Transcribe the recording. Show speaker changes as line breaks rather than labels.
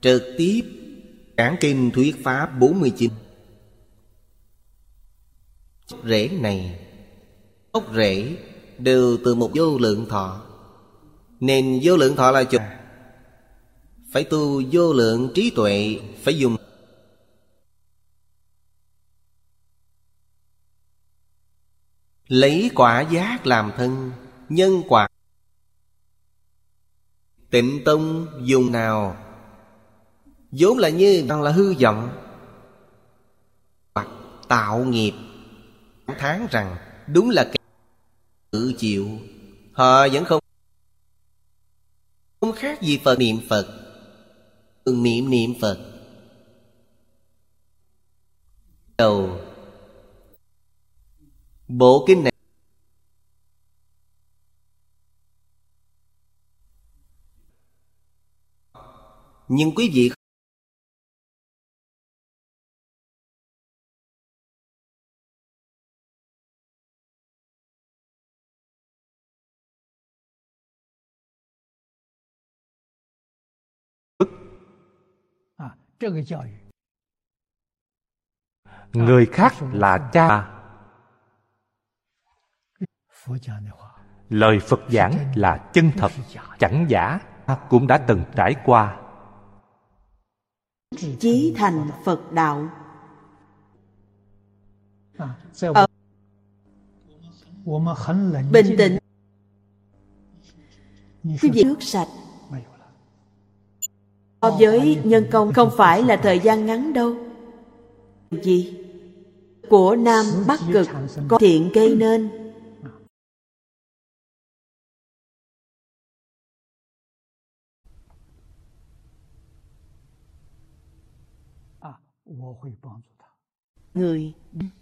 trực tiếp giảng kinh thuyết pháp 49. Rễ này, gốc rễ đều từ một vô lượng thọ. Nên vô lượng thọ là chỗ phải tu vô lượng trí tuệ, phải dùng lấy quả giác làm thân. Nhân quả Tịnh tông dùng nào vốn là như bằng là hư vọng, hoặc tạo nghiệp. Tháng rằng đúng là cái tự chịu. Họ vẫn không khác gì Phật niệm Phật. Niệm Phật đầu bộ kinh này nhưng quý vị
người khác là cha. Lời Phật giảng là chân thật, chẳng giả, cũng đã từng trải qua.
Chí thành Phật đạo. Bình tĩnh, quý vị nước sạch. So với nhân công không phải là thời gian ngắn đâu. Gì? Của Nam Bắc Cực có thiện gây nên. Người